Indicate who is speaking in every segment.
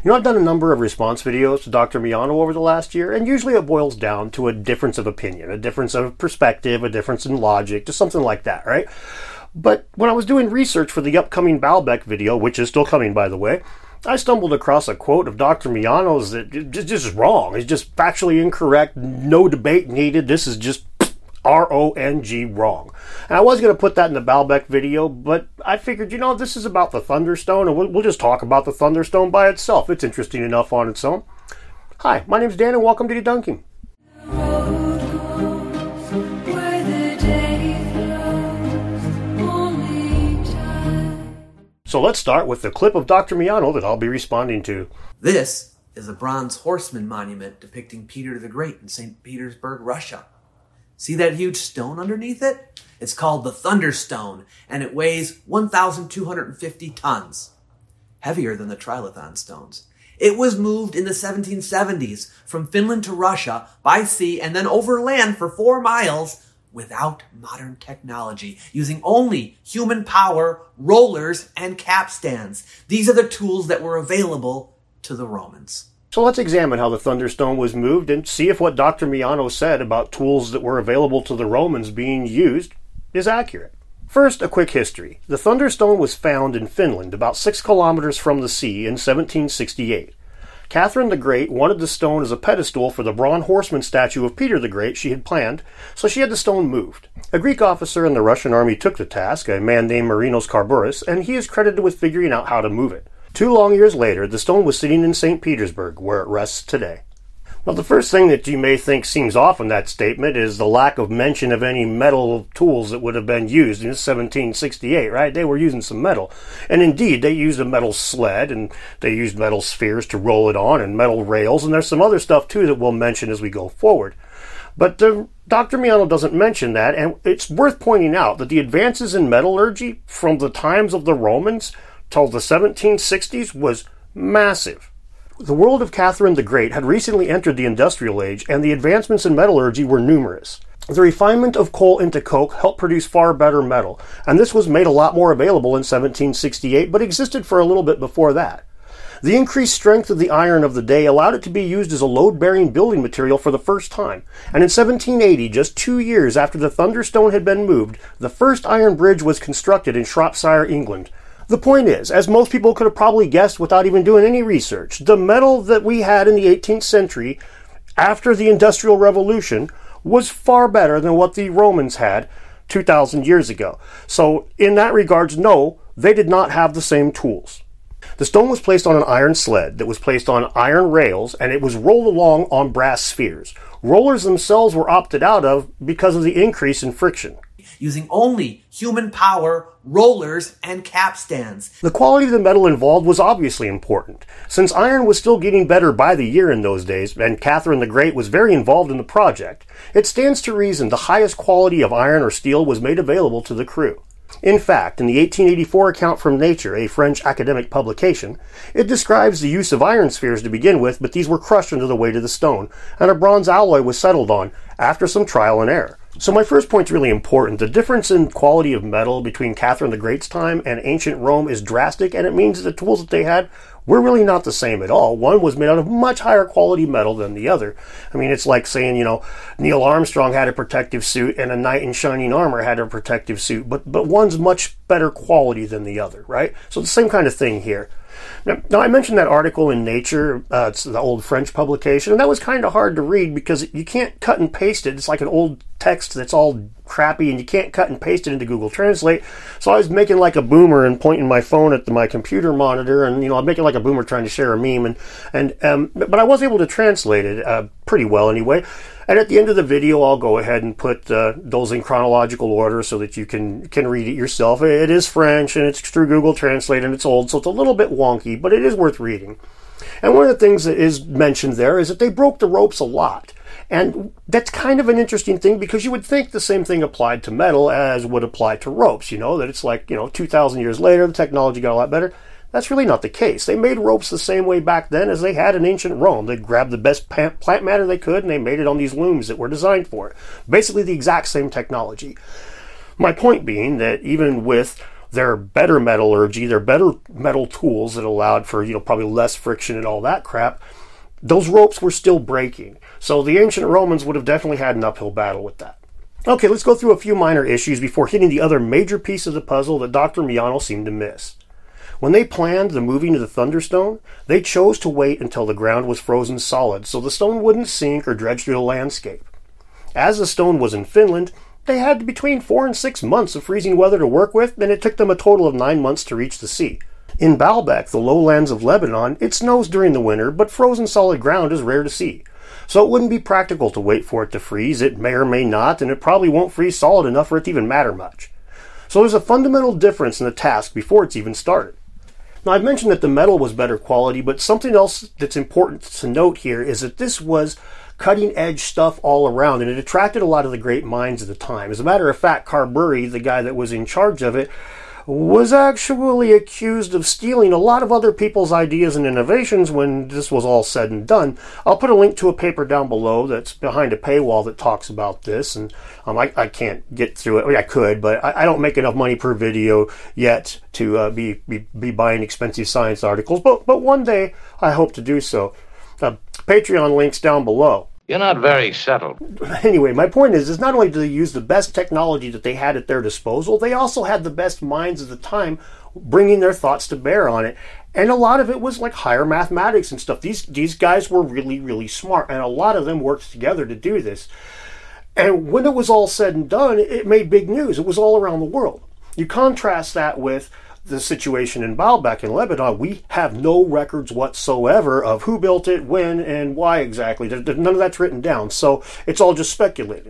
Speaker 1: You know, I've done a number of response videos to Dr. Miano over the last year, and usually it boils down to a difference of opinion, a difference of perspective, a difference in logic, just something like that, right? But when I was doing research for the upcoming Baalbek video, which is still coming, by the way, I stumbled across a quote of Dr. Miano's that just wrong. It's just factually incorrect, no debate needed. This is just R-O-N-G wrong. And I was going to put that in the Baalbek video, but I figured, you know, this is about the Thunderstone, and we'll just talk about the Thunderstone by itself. It's interesting enough on its own. Hi, my name's Dan, and welcome to Debunking. So let's start with the clip of Dr. Miano that I'll be responding to.
Speaker 2: This is a bronze horseman monument depicting Peter the Great in St. Petersburg, Russia. See that huge stone underneath it? It's called the Thunderstone, and it weighs 1,250 tons. Heavier than the Trilithon stones. It was moved in the 1770s from Finland to Russia by sea and then over land for 4 miles without modern technology, using only human power, rollers, and capstans. These are the tools that were available to the Romans.
Speaker 1: So let's examine how the Thunderstone was moved and see if what Dr. Miano said about tools that were available to the Romans being used is accurate. First, a quick history. The Thunderstone was found in Finland, about 6 kilometers from the sea, in 1768. Catherine the Great wanted the stone as a pedestal for the bronze horseman statue of Peter the Great she had planned, so she had the stone moved. A Greek officer in the Russian army took the task, a man named Marinos Carburis, and he is credited with figuring out how to move it. 2 long years later, the stone was sitting in St. Petersburg, where it rests today. Now, the first thing that you may think seems off in that statement is the lack of mention of any metal tools that would have been used in 1768, right? They were using some metal. And indeed, they used a metal sled, and they used metal spheres to roll it on, and metal rails, and there's some other stuff, too, that we'll mention as we go forward. But Dr. Miano doesn't mention that, and it's worth pointing out that the advances in metallurgy from the times of the Romans till the 1760s was massive. The world of Catherine the Great had recently entered the industrial age, and the advancements in metallurgy were numerous. The refinement of coal into coke helped produce far better metal, and this was made a lot more available in 1768, but existed for a little bit before that. The increased strength of the iron of the day allowed it to be used as a load-bearing building material for the first time, and in 1780, just 2 years after the Thunderstone had been moved, the first iron bridge was constructed in Shropshire, England. The point is, as most people could have probably guessed without even doing any research, the metal that we had in the 18th century, after the Industrial Revolution, was far better than what the Romans had 2,000 years ago. So, in that regards, no, they did not have the same tools. The stone was placed on an iron sled that was placed on iron rails, and it was rolled along on brass spheres. Rollers themselves were opted out of because of the increase in friction.
Speaker 2: Using only human power, rollers, and capstans.
Speaker 1: The quality of the metal involved was obviously important. Since iron was still getting better by the year in those days, and Catherine the Great was very involved in the project, it stands to reason the highest quality of iron or steel was made available to the crew. In fact, in the 1884 account from Nature, a French academic publication, it describes the use of iron spheres to begin with, but these were crushed under the weight of the stone, and a bronze alloy was settled on, after some trial and error. So my first point's really important. The difference in quality of metal between Catherine the Great's time and ancient Rome is drastic, and it means that the tools that they had were really not the same at all. One was made out of much higher quality metal than the other. I mean, it's like saying, you know, Neil Armstrong had a protective suit and a knight in shining armor had a protective suit, but one's much better quality than the other, right? So the same kind of thing here. Now, I mentioned that article in Nature, it's the old French publication, and that was kind of hard to read because you can't cut and paste it. It's like an old text that's all crappy, and you can't cut and paste it into Google Translate. So I was making like a boomer and pointing my phone at my computer monitor, and I'm making like a boomer trying to share a meme, but I was able to translate it pretty well anyway. And at the end of the video, I'll go ahead and put those in chronological order so that you can read it yourself. It is French, and it's through Google Translate, and it's old, so it's a little bit wonky, but it is worth reading. And one of the things that is mentioned there is that they broke the ropes a lot. And that's kind of an interesting thing because you would think the same thing applied to metal as would apply to ropes, that it's like, 2,000 years later, the technology got a lot better. That's really not the case. They made ropes the same way back then as they had in ancient Rome. They grabbed the best plant matter they could and they made it on these looms that were designed for it. Basically the exact same technology. My point being that even with their better metallurgy, their better metal tools that allowed for, probably less friction and all that crap, those ropes were still breaking. So the ancient Romans would have definitely had an uphill battle with that. Okay, let's go through a few minor issues before hitting the other major piece of the puzzle that Dr. Miano seemed to miss. When they planned the moving of the Thunderstone, they chose to wait until the ground was frozen solid so the stone wouldn't sink or dredge through the landscape. As the stone was in Finland, they had between 4 and 6 months of freezing weather to work with, and it took them a total of 9 months to reach the sea. In Baalbek, the lowlands of Lebanon, it snows during the winter, but frozen solid ground is rare to see. So it wouldn't be practical to wait for it to freeze. It may or may not, and it probably won't freeze solid enough for it to even matter much. So there's a fundamental difference in the task before it's even started. Now, I've mentioned that the metal was better quality, but something else that's important to note here is that this was cutting-edge stuff all around, and it attracted a lot of the great minds of the time. As a matter of fact, Carbury, the guy that was in charge of it, was actually accused of stealing a lot of other people's ideas and innovations when this was all said and done. I'll put a link to a paper down below that's behind a paywall that talks about this, and I can't get through it. I mean, I could, but I don't make enough money per video yet to be buying expensive science articles, but one day I hope to do so. Patreon links down below.
Speaker 3: You're not very settled.
Speaker 1: Anyway, my point is not only did they use the best technology that they had at their disposal, they also had the best minds of the time bringing their thoughts to bear on it. And a lot of it was like higher mathematics and stuff. These guys were really, really smart, and a lot of them worked together to do this. And when it was all said and done, it made big news. It was all around the world. You contrast that with the situation in Baalbek in Lebanon. We have no records whatsoever of who built it, when, and why exactly. None of that's written down, so it's all just speculated.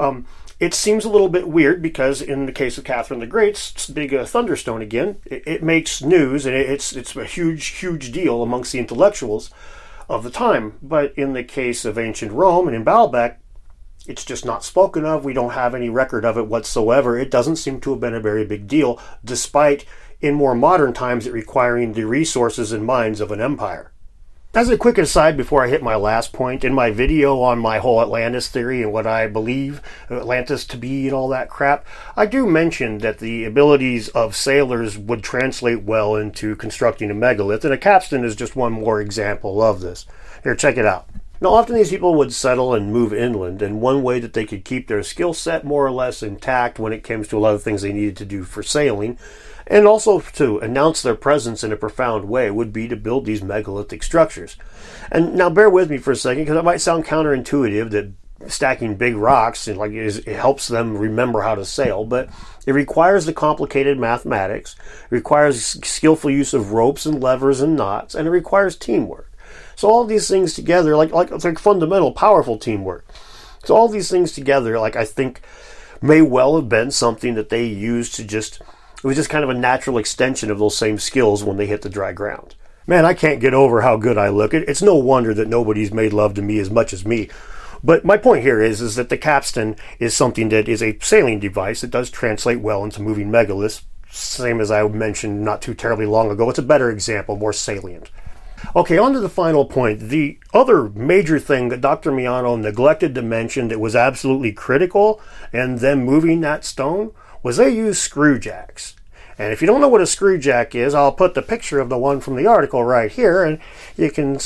Speaker 1: It seems a little bit weird because in the case of Catherine the Great's big Thunderstone again, it makes news, and it's a huge deal amongst the intellectuals of the time. But in the case of ancient Rome and in Baalbek, it's just not spoken of. We don't have any record of it whatsoever. It doesn't seem to have been a very big deal, despite in more modern times it requiring the resources and minds of an empire. As a quick aside before I hit my last point, in my video on my whole Atlantis theory and what I believe Atlantis to be and all that crap, I do mention that the abilities of sailors would translate well into constructing a megalith, and a capstan is just one more example of this. Here, check it out. Now, often these people would settle and move inland, and one way that they could keep their skill set more or less intact when it comes to a lot of things they needed to do for sailing, and also to announce their presence in a profound way, would be to build these megalithic structures. And now bear with me for a second, because it might sound counterintuitive that stacking big rocks it helps them remember how to sail, but it requires the complicated mathematics, it requires skillful use of ropes and levers and knots, and it requires teamwork. So all these things together, it's like fundamental, powerful teamwork. So all these things together, I think, may well have been something that they used to it was just kind of a natural extension of those same skills when they hit the dry ground. Man, I can't get over how good I look. It's no wonder that nobody's made love to me as much as me. But my point here is that the capstan is something that is a sailing device that does translate well into moving megaliths, same as I mentioned not too terribly long ago. It's a better example, more salient. Okay, on to the final point. The other major thing that Dr. Miano neglected to mention that was absolutely critical in them moving that stone was they used screw jacks. And if you don't know what a screw jack is, I'll put the picture of the one from the article right here, and you can,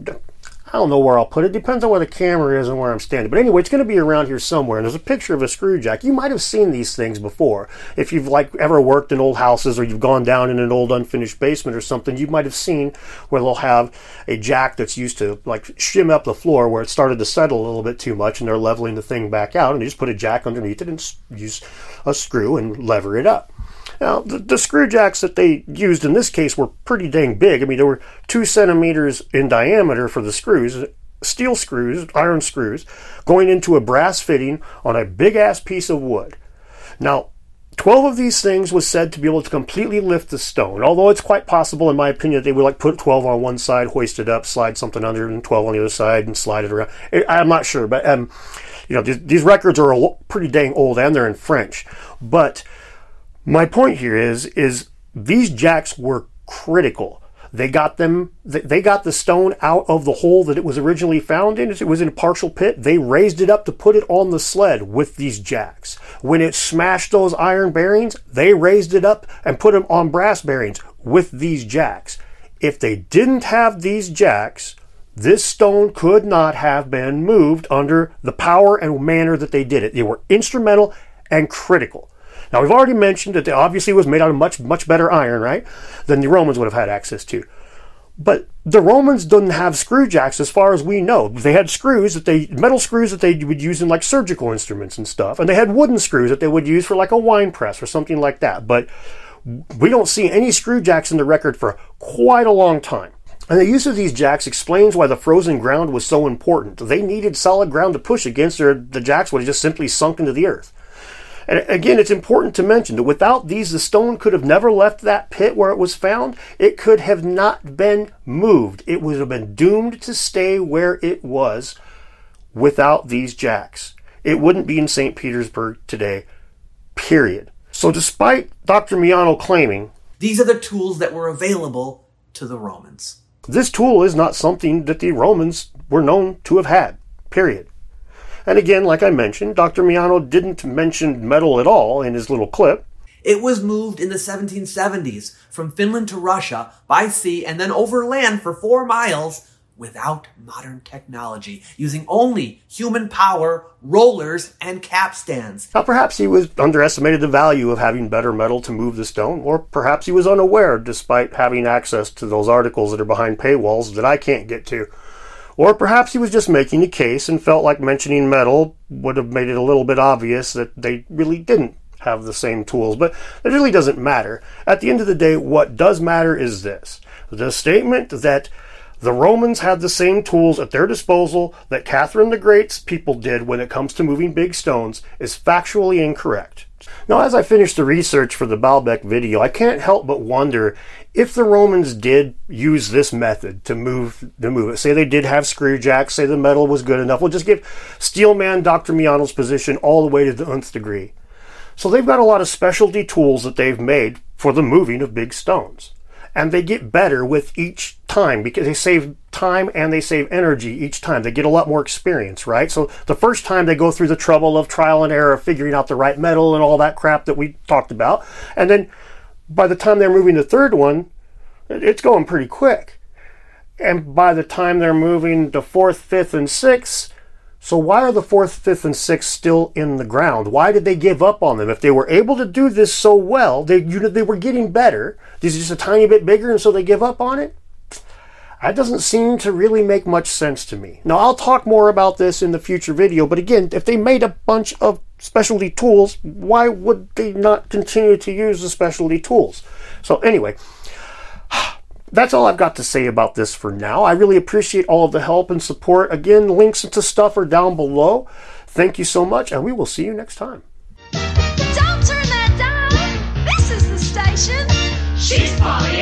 Speaker 1: I don't know where I'll put it. Depends on where the camera is and where I'm standing. But anyway, it's going to be around here somewhere. And there's a picture of a screw jack. You might have seen these things before. If you've ever worked in old houses, or you've gone down in an old unfinished basement or something, you might have seen where they'll have a jack that's used to shim up the floor where it started to settle a little bit too much, and they're leveling the thing back out, and you just put a jack underneath it and use a screw and lever it up. Now, the screw jacks that they used in this case were pretty dang big. I mean, they were 2 centimeters in diameter for the screws, steel screws, iron screws, going into a brass fitting on a big-ass piece of wood. Now, 12 of these things was said to be able to completely lift the stone, although it's quite possible, in my opinion, that they would put 12 on one side, hoist it up, slide something under, and 12 on the other side, and slide it around. I'm not sure, but these records are pretty dang old, and they're in French. But my point here is these jacks were critical. They got the stone out of the hole that it was originally found in. It was in a partial pit. They raised it up to put it on the sled with these jacks. When it smashed those iron bearings, they raised it up and put them on brass bearings with these jacks. If they didn't have these jacks, this stone could not have been moved under the power and manner that they did it. They were instrumental and critical. Now, we've already mentioned that it obviously was made out of much, much better iron, right, than the Romans would have had access to. But the Romans didn't have screw jacks as far as we know. They had metal screws that they would use in like surgical instruments and stuff. And they had wooden screws that they would use for like a wine press or something like that. But we don't see any screw jacks in the record for quite a long time. And the use of these jacks explains why the frozen ground was so important. They needed solid ground to push against, or the jacks would have just simply sunk into the earth. And again, it's important to mention that without these, the stone could have never left that pit where it was found. It could have not been moved. It would have been doomed to stay where it was without these jacks. It wouldn't be in St. Petersburg today, period. So despite Dr. Miano claiming,
Speaker 2: these are the tools that were available to the Romans.
Speaker 1: This tool is not something that the Romans were known to have had, period. And again, like I mentioned, Dr. Miano didn't mention metal at all in his little clip.
Speaker 2: It was moved in the 1770s from Finland to Russia by sea and then over land for 4 miles without modern technology, using only human power, rollers, and capstans.
Speaker 1: Now, perhaps he underestimated the value of having better metal to move the stone, or perhaps he was unaware despite having access to those articles that are behind paywalls that I can't get to. Or perhaps he was just making a case and felt like mentioning metal would have made it a little bit obvious that they really didn't have the same tools. But it really doesn't matter. At the end of the day, what does matter is this. The statement that the Romans had the same tools at their disposal that Catherine the Great's people did when it comes to moving big stones is factually incorrect. Now, as I finished the research for the Baalbek video, I can't help but wonder if the Romans did use this method to move it. Say they did have screw jacks, say the metal was good enough. We'll just give Steelman Dr. Miano's position all the way to the nth degree. So they've got a lot of specialty tools that they've made for the moving of big stones. And they get better with each time because they save time and they save energy each time. They get a lot more experience, right? So the first time they go through the trouble of trial and error, figuring out the right metal and all that crap that we talked about. And then by the time they're moving the third one, it's going pretty quick. And by the time they're moving the fourth, fifth, and sixth, so why are the fourth, fifth, and sixth still in the ground? Why did they give up on them? If they were able to do this so well, they were getting better. These are just a tiny bit bigger, and so they give up on it? That doesn't seem to really make much sense to me. Now, I'll talk more about this in the future video, but again, if they made a bunch of specialty tools, why would they not continue to use the specialty tools? So anyway, that's all I've got to say about this for now. I really appreciate all of the help and support. Again, links to stuff are down below. Thank you so much, and we will see you next time.
Speaker 3: Don't turn that dial. This is the station. She's Polly.